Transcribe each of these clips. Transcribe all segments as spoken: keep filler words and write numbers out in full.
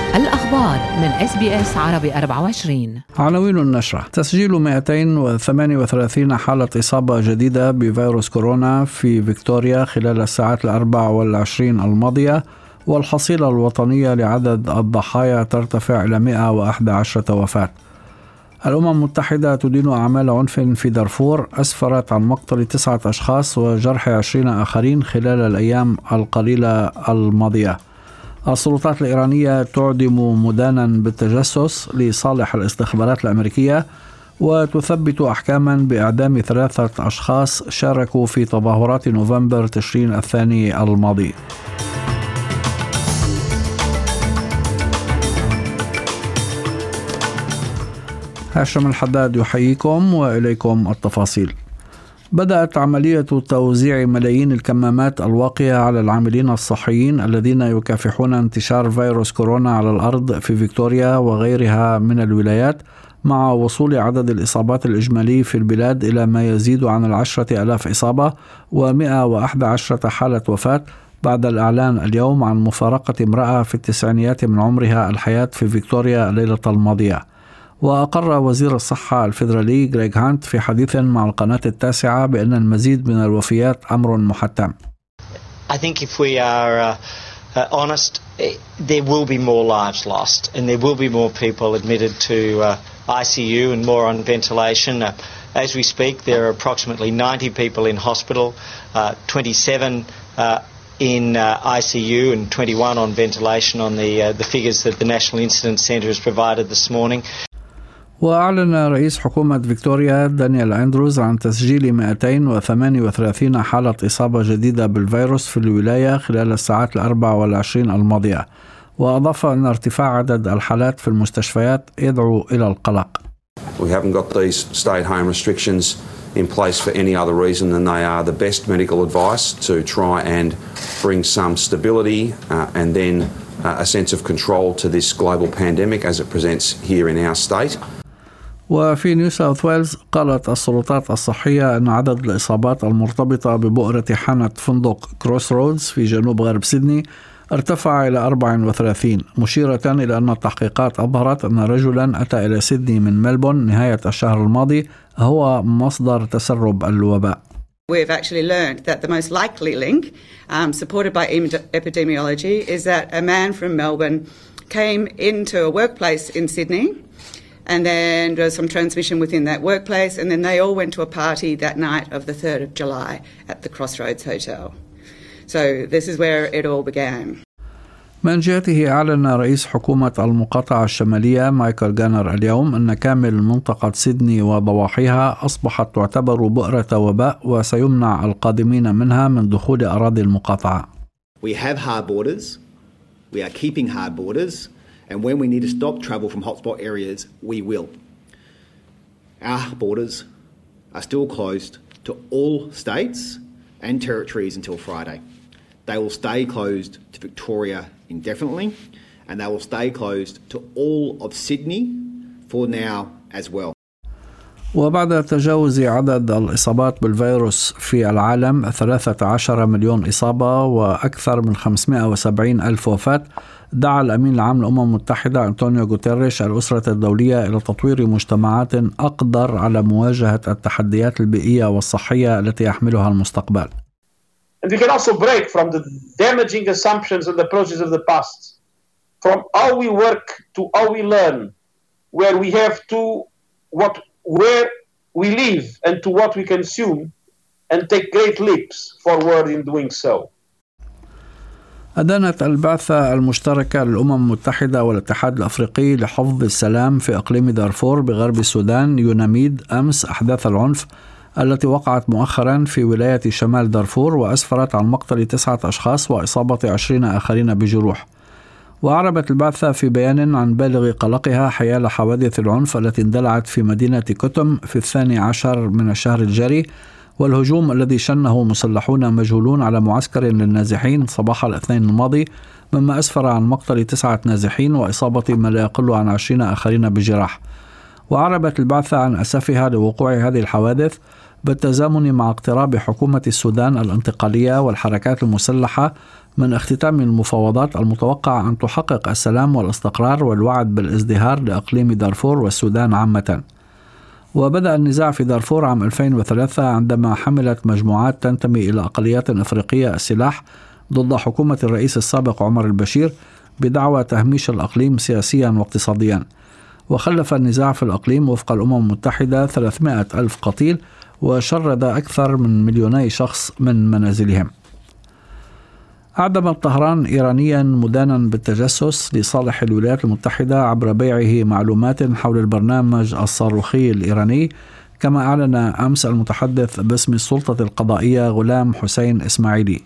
الأخبار من إس بي إس عربي أربعة وعشرين. عناوين النشرة: تسجيل مئتين وثمانية وثلاثين حالة إصابة جديدة بفيروس كورونا في فيكتوريا خلال الساعات الأربع والعشرين الماضية، والحصيلة الوطنية لعدد الضحايا ترتفع إلى مئة وأحد عشر وفاة. الأمم المتحدة تدين أعمال عنف في دارفور، أسفرت عن مقتل تسعة أشخاص وجرح عشرين آخرين خلال الأيام القليلة الماضية. السلطات الإيرانية تعدم مدانا بالتجسس لصالح الاستخبارات الأمريكية، وتثبت أحكاما بإعدام ثلاثة أشخاص شاركوا في تظاهرات نوفمبر تشرين الثاني الماضي. هاشم الحداد يحييكم وإليكم التفاصيل. بدأت عملية توزيع ملايين الكمامات الواقية على العاملين الصحيين الذين يكافحون انتشار فيروس كورونا على الأرض في فيكتوريا وغيرها من الولايات، مع وصول عدد الإصابات الإجمالي في البلاد إلى ما يزيد عن العشرة ألاف إصابة ومئة وأحد عشر حالة وفاة، بعد الإعلان اليوم عن مفارقة امرأة في التسعينيات من عمرها الحياة في فيكتوريا الليلة الماضية. وأقر وزير الصحة الفيدرالي غريغ هانت في حديث مع القناة التاسعة بأن المزيد من الوفيات أمر محتم. I think if we are uh, uh, honest, there will be more lives lost and there will be more people admitted to uh, I C U and more on ventilation. Uh, as we speak, there are approximately ninety people in hospital, uh, twenty-seven uh, in uh, I C U and twenty-one on ventilation on the, uh, the figures that the National Incident Centre has provided this morning. وأعلن رئيس حكومة فيكتوريا دانيال أندروز عن تسجيل مئتين وثمانية وثلاثين حالة إصابة جديدة بالفيروس في الولاية خلال الساعات الأربع والعشرين الماضية، وأضاف أن ارتفاع عدد الحالات في المستشفيات يدعو إلى القلق. We haven't got these stay-at-home restrictions in place for any other reason than they are the best medical advice to try and bring some stability uh, and then uh, a sense of control to this global pandemic as it presents here in our state. وفي نيو ساوث ويلز قالت السلطات الصحية أن عدد الإصابات المرتبطة ببؤرة حانة فندق كروس رودز في جنوب غرب سيدني ارتفع إلى أربعة وثلاثين، مشيرة إلى أن التحقيقات أظهرت أن رجلا أتى إلى سيدني من ملبون نهاية الشهر الماضي هو مصدر تسرب الوباء. We've actually learned that the most likely link, um, supported by epidemiology, is that a man from Melbourne came into a workplace in Sydney, and then there was some transmission within that workplace, and then they all went to a party that night of the third of July at the Crossroads Hotel. So this is where it all began. من جهته أعلن رئيس حكومة المقاطعة الشمالية مايكل جانر اليوم أن كامل منطقة سيدني وضواحيها أصبحت تعتبر بؤرة وباء، وسيمنع القادمين منها من دخول أراضي المقاطعة. We have hard borders. We are keeping hard borders. And when we need to stop travel from hotspot areas, we will. Our borders are still closed to all states and territories until Friday. They will stay closed to Victoria indefinitely, and they will stay closed to all of Sydney for now as well. وبعد تجاوز عدد الإصابات بالفيروس في العالم ثلاثة عشر مليون إصابة وأكثر من خمسمئة وسبعين ألف وفاة، دعا الأمين العام للأمم المتحدة أنطونيو غوتيريش الأسرة الدولية إلى تطوير مجتمعات أقدر على مواجهة التحديات البيئية والصحية التي يحملها المستقبل. And we can also break from the damaging assumptions and approaches of the past, from how we work to how we learn, where we have to what where we live and to what we consume, and take great leaps forward in doing so. أدانت البعثة المشتركة للأمم المتحدة والاتحاد الأفريقي لحفظ السلام في إقليم دارفور بغرب السودان يوناميد أمس أحداث العنف التي وقعت مؤخرا في ولاية شمال دارفور، وأسفرت عن مقتل تسعة أشخاص وإصابة عشرين آخرين بجروح. وأعربت البعثة في بيان عن بالغ قلقها حيال حوادث العنف التي اندلعت في مدينة كوتوم في الثاني عشر من الشهر الجاري، والهجوم الذي شنه مسلحون مجهولون على معسكر للنازحين صباح الاثنين الماضي، مما أسفر عن مقتل تسعة نازحين وإصابة ما لا يقل عن عشرين آخرين بجراح. وأعربت البعثة عن أسفها لوقوع هذه الحوادث بالتزامن مع اقتراب حكومة السودان الانتقالية والحركات المسلحة من اختتام المفاوضات المتوقع أن تحقق السلام والاستقرار والوعد بالازدهار لإقليم دارفور والسودان عامة. وبدأ النزاع في دارفور عام ألفين وثلاثة عندما حملت مجموعات تنتمي إلى أقليات إفريقية السلاح ضد حكومة الرئيس السابق عمر البشير بدعوى تهميش الأقليم سياسيا واقتصاديا. وخلف النزاع في الأقليم وفق الأمم المتحدة ثلاثمائة ألف قتيل وشرد أكثر من مليوني شخص من منازلهم. أعدمت طهران إيرانيا مدانا بالتجسس لصالح الولايات المتحدة عبر بيعه معلومات حول البرنامج الصاروخي الإيراني، كما أعلن أمس المتحدث باسم السلطة القضائية غلام حسين إسماعيلي.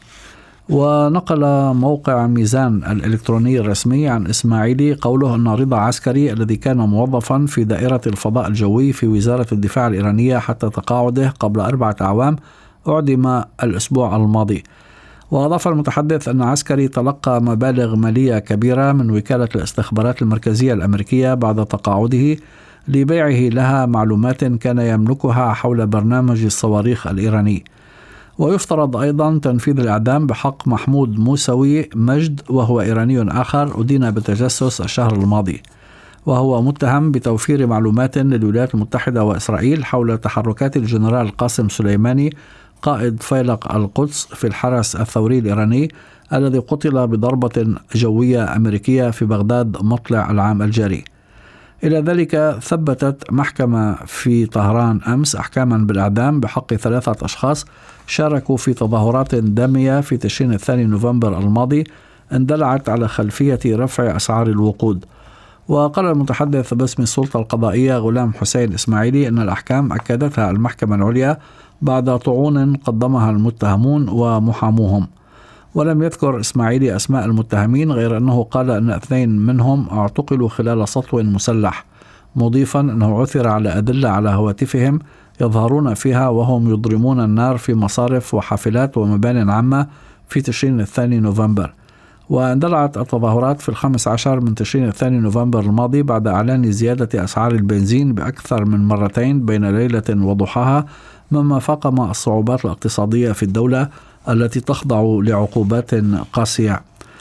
ونقل موقع ميزان الإلكتروني الرسمي عن إسماعيلي قوله أن رضا عسكري الذي كان موظفا في دائرة الفضاء الجوي في وزارة الدفاع الإيرانية حتى تقاعده قبل أربعة أعوام أعدم الأسبوع الماضي. وأضاف المتحدث أن عسكري تلقى مبالغ مالية كبيرة من وكالة الاستخبارات المركزية الأمريكية بعد تقاعده لبيعه لها معلومات كان يملكها حول برنامج الصواريخ الإيراني. ويفترض أيضا تنفيذ الإعدام بحق محمود موسوي مجد وهو إيراني آخر أدين بالتجسس الشهر الماضي، وهو متهم بتوفير معلومات للولايات المتحدة وإسرائيل حول تحركات الجنرال قاسم سليماني قائد فيلق القدس في الحرس الثوري الإيراني الذي قتل بضربة جوية أمريكية في بغداد مطلع العام الجاري. إلى ذلك ثبتت محكمة في طهران أمس أحكاما بالإعدام بحق ثلاثة أشخاص شاركوا في تظاهرات دامية في تشرين الثاني نوفمبر الماضي اندلعت على خلفية رفع أسعار الوقود. وقال المتحدث باسم السلطة القضائية غلام حسين إسماعيلي أن الأحكام أكدتها المحكمة العليا بعد طعون قدمها المتهمون ومحاموهم. ولم يذكر إسماعيلي أسماء المتهمين غير أنه قال أن اثنين منهم اعتقلوا خلال سطو مسلح، مضيفا أنه عثر على أدلة على هواتفهم يظهرون فيها وهم يضرمون النار في مصارف وحافلات ومبان عامة في تشرين الثاني نوفمبر. واندلعت التظاهرات في الخامس عشر من تشرين الثاني نوفمبر الماضي بعد إعلان زيادة أسعار البنزين بأكثر من مرتين بين ليلة وضحاها، مما فاقم الصعوبات الاقتصادية في الدولة التي تخضع لعقوبات قاسية.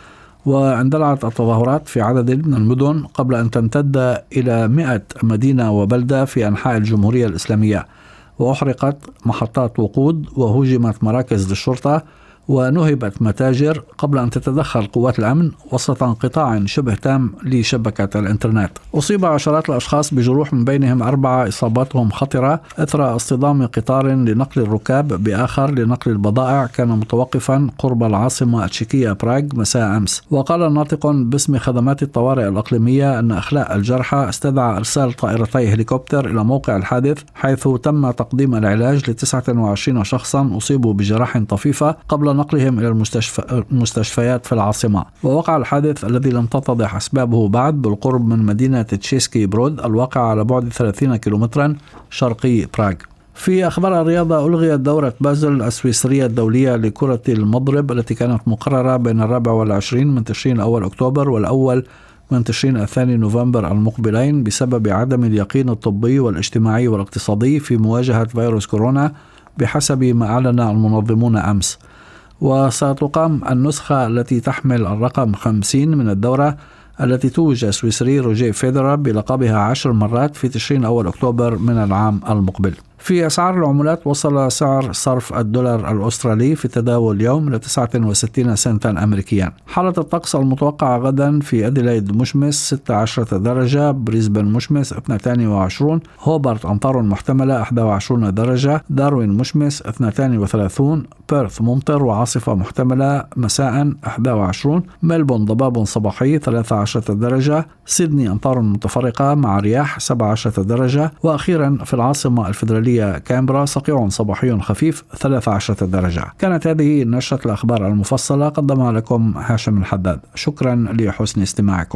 واندلعت التظاهرات في عدد من المدن قبل أن تمتد إلى مئة مدينة وبلدة في أنحاء الجمهورية الإسلامية، وأحرقت محطات وقود وهجمت مراكز للشرطة ونهبت متاجر قبل أن تتدخل قوات الأمن وسط انقطاع شبه تام لشبكة الإنترنت. أصيب عشرات الأشخاص بجروح من بينهم أربعة إصاباتهم خطرة إثر اصطدام قطار لنقل الركاب بآخر لنقل البضائع كان متوقفا قرب العاصمة التشيكية براغ مساء أمس. وقال ناطق باسم خدمات الطوارئ الإقليمية أن أخلاء الجرحى استدعى إرسال طائرتي هليكوبتر إلى موقع الحادث، حيث تم تقديم العلاج ل تسعة وعشرين شخصا أصيبوا بجراح طفيفة قبل نقلهم إلى المستشفى المستشفيات في العاصمة. ووقع الحادث الذي لم تتضح أسبابه بعد بالقرب من مدينة تشيسكي برود الواقعة على بعد ثلاثين كيلومترا شرقي براغ. في أخبار الرياضة، ألغيت دورة بازل السويسرية الدولية لكرة المضرب التي كانت مقررة بين الرابع والعشرين من تشرين الأول أكتوبر والأول من تشرين الثاني نوفمبر المقبلين بسبب عدم اليقين الطبي والاجتماعي والاقتصادي في مواجهة فيروس كورونا بحسب ما أعلن المنظمون أمس. وستقام النسخة التي تحمل الرقم خمسين من الدورة التي توج السويسري روجيه فيدرر بلقبها عشر مرات في تشرين أول أكتوبر من العام المقبل. في أسعار العملات، وصل سعر صرف الدولار الأسترالي في التداول اليوم إلى تسعة وستين سنتا أمريكيا. حالة الطقس المتوقعة غدا: في أديلايد مشمس ستة عشر درجة، بريسبن مشمس اثنين وعشرين، هوبارت أمطار محتملة واحد وعشرين درجة، داروين مشمس اثنين وثلاثين، بيرث ممطر وعاصفة محتملة مساء واحد وعشرين، ملبون ضباب صباحي ثلاثة عشر درجة، سيدني أمطار متفرقة مع رياح سبعة عشر درجة، وأخيرا في العاصمة الفيدرالية كامبرا صقيع صباحي خفيف ثلاثة عشر درجة. كانت هذه نشرة الأخبار المفصلة قدمها لكم هاشم الحداد. شكرا لحسن استماعكم.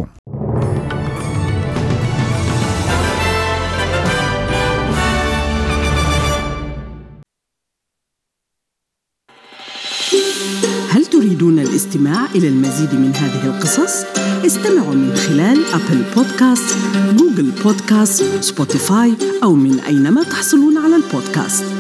هل تريدون الاستماع إلى المزيد من هذه القصص؟ استمعوا من خلال أبل بودكاست، جوجل بودكاست، سبوتيفاي أو من أينما تحصلون على البودكاست.